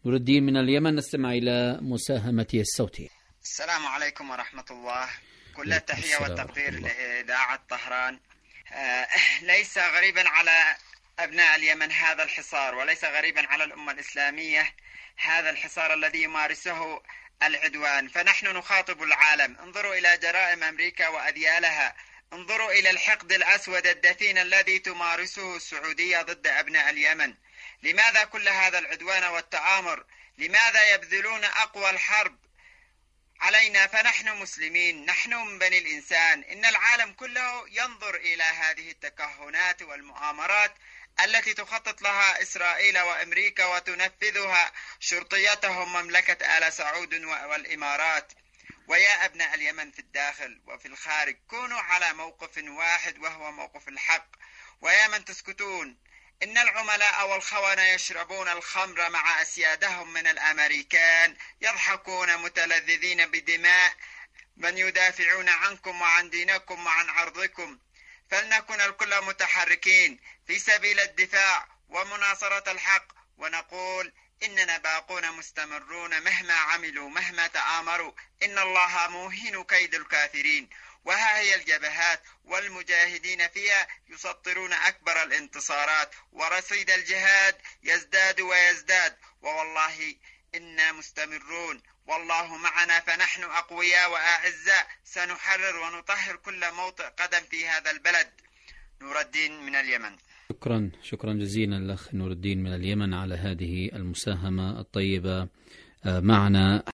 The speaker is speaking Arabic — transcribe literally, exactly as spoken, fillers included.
نور الدين من اليمن، نستمع إلى مساهمته الصوتية. السلام عليكم ورحمة الله. كل التحية والتقدير لإذاعة طهران. آه ليس غريبا على أبناء اليمن هذا الحصار، وليس غريبا على الأمة الإسلامية هذا الحصار الذي يمارسه العدوان. فنحن نخاطب العالم: انظروا إلى جرائم أمريكا وأذيالها، انظروا إلى الحقد الأسود الدفين الذي تمارسه السعودية ضد أبناء اليمن. لماذا كل هذا العدوان والتآمر؟ لماذا يبذلون أقوى الحرب علينا؟ فنحن مسلمين، نحن من بني الإنسان. إن العالم كله ينظر إلى هذه التكهنات والمؤامرات التي تخطط لها إسرائيل وأمريكا وتنفذها شرطيتهم مملكة آل سعود والإمارات. ويا أبناء اليمن في الداخل وفي الخارج، كونوا على موقف واحد وهو موقف الحق. ويا من تسكتون، إن العملاء والخونة يشربون الخمر مع أسيادهم من الأمريكان، يضحكون متلذذين بدماء من يدافعون عنكم وعن دينكم وعن عرضكم. فلنكن الكل متحركين في سبيل الدفاع ومناصرة الحق، ونقول إننا باقون مستمرون مهما عملوا مهما تآمروا. إن الله موهن كيد الكافرين. وها هي الجبهات والمجاهدين فيها يسطرون أكبر الانتصارات، ورصيد الجهاد يزداد ويزداد. ووالله إنا مستمرون، والله معنا، فنحن أقوياء وأعزاء، سنحرر ونطهر كل موطئ قدم في هذا البلد. نور الدين من اليمن. شكرا شكرا جزيلا الأخ نور الدين من اليمن على هذه المساهمة الطيبة معنا.